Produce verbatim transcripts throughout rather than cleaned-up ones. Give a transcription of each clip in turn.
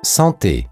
Santé.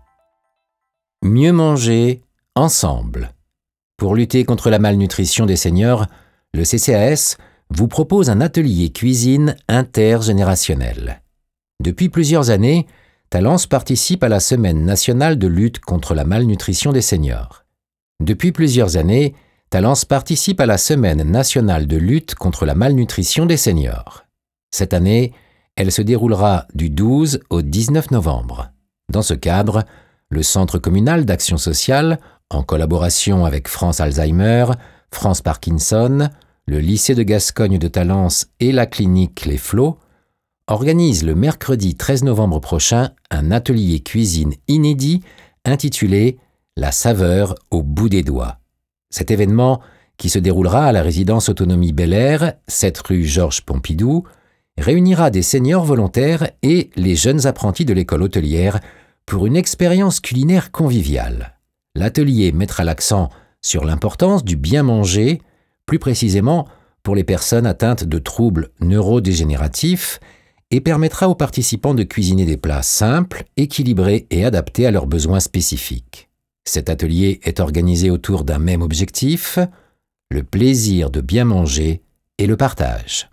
Mieux manger ensemble. Pour lutter contre la malnutrition des seniors, le C C A S vous propose un atelier cuisine intergénérationnel. Depuis plusieurs années, Talence participe à la Semaine nationale de lutte contre la malnutrition des seniors. Depuis plusieurs années, Talence participe à la Semaine nationale de lutte contre la malnutrition des seniors. Cette année, elle se déroulera du douze au dix-neuf novembre. Dans ce cadre, le Centre communal d'action sociale, en collaboration avec France Alzheimer, France Parkinson, le lycée de Gascogne de Talence et la clinique Les Flots, organise le mercredi treize novembre prochain un atelier cuisine inédit intitulé « La saveur au bout des doigts ». Cet événement, qui se déroulera à la résidence Autonomie Bel Air, sept rue Georges Pompidou, réunira des seniors volontaires et les jeunes apprentis de l'école hôtelière pour une expérience culinaire conviviale. L'atelier mettra l'accent sur l'importance du bien manger, plus précisément pour les personnes atteintes de troubles neurodégénératifs, et permettra aux participants de cuisiner des plats simples, équilibrés et adaptés à leurs besoins spécifiques. Cet atelier est organisé autour d'un même objectif, le plaisir de bien manger et le partage.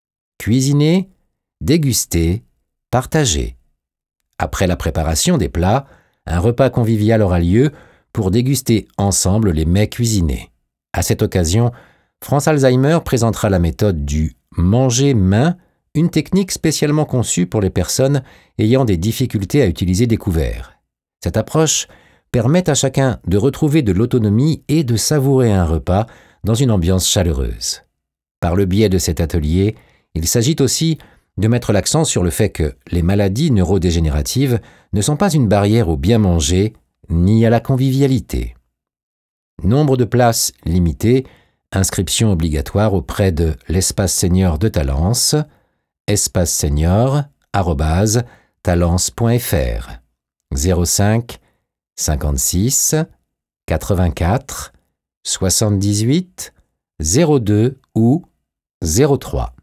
Cuisiner, déguster, partager. Après la préparation des plats, un repas convivial aura lieu pour déguster ensemble les mets cuisinés. À cette occasion, France Alzheimer présentera la méthode du « manger main », une technique spécialement conçue pour les personnes ayant des difficultés à utiliser des couverts. Cette approche permet à chacun de retrouver de l'autonomie et de savourer un repas dans une ambiance chaleureuse. Par le biais de cet atelier, il s'agit aussi de mettre l'accent sur le fait que les maladies neurodégénératives ne sont pas une barrière au bien manger ni à la convivialité. Nombre de places limitées, inscription obligatoire auprès de l'espace senior de Talence, espace senior arobase talence point f r, zéro cinq cinquante-six quatre-vingt-quatre soixante-dix-huit zéro deux ou zéro trois.